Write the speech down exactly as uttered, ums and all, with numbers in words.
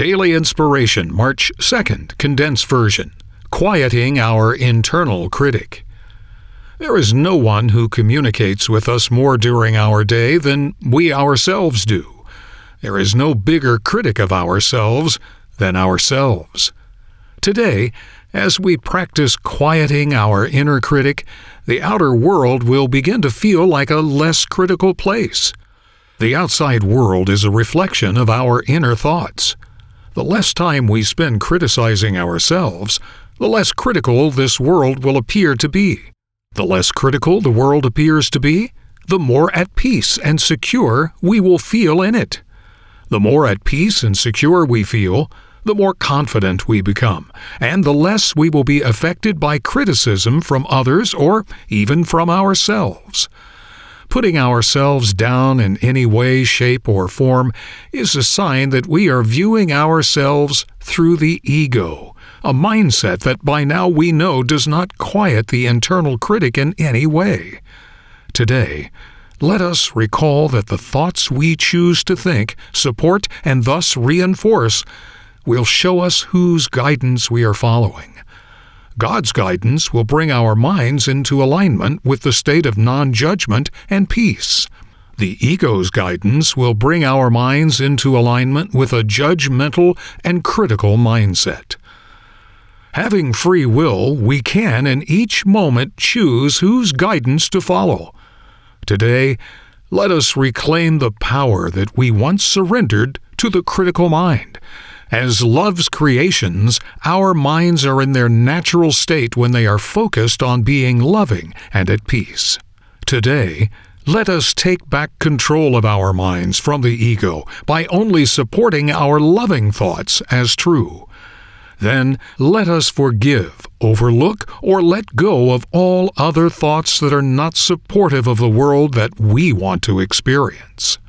Daily Inspiration, March second, condensed version. Quieting our internal critic. There is no one who communicates with us more during our day than we ourselves do. There is no bigger critic of ourselves than ourselves. Today, as we practice quieting our inner critic, the outer world will begin to feel like a less critical place. The outside world is a reflection of our inner thoughts. The less time we spend criticizing ourselves, the less critical this world will appear to be. The less critical the world appears to be, the more at peace and secure we will feel in it. The more at peace and secure we feel, the more confident we become, and the less we will be affected by criticism from others or even from ourselves. Putting ourselves down in any way, shape, or form is a sign that we are viewing ourselves through the ego, a mindset that by now we know does not quiet the internal critic in any way. Today, let us recall that the thoughts we choose to think, support, and thus reinforce will show us whose guidance we are following. God's guidance will bring our minds into alignment with the state of non-judgment and peace. The ego's guidance will bring our minds into alignment with a judgmental and critical mindset. Having free will, we can in each moment choose whose guidance to follow. Today, let us reclaim the power that we once surrendered to the critical mind. As love's creations, our minds are in their natural state when they are focused on being loving and at peace. Today, let us take back control of our minds from the ego by only supporting our loving thoughts as true. Then let us forgive, overlook, or let go of all other thoughts that are not supportive of the world that we want to experience.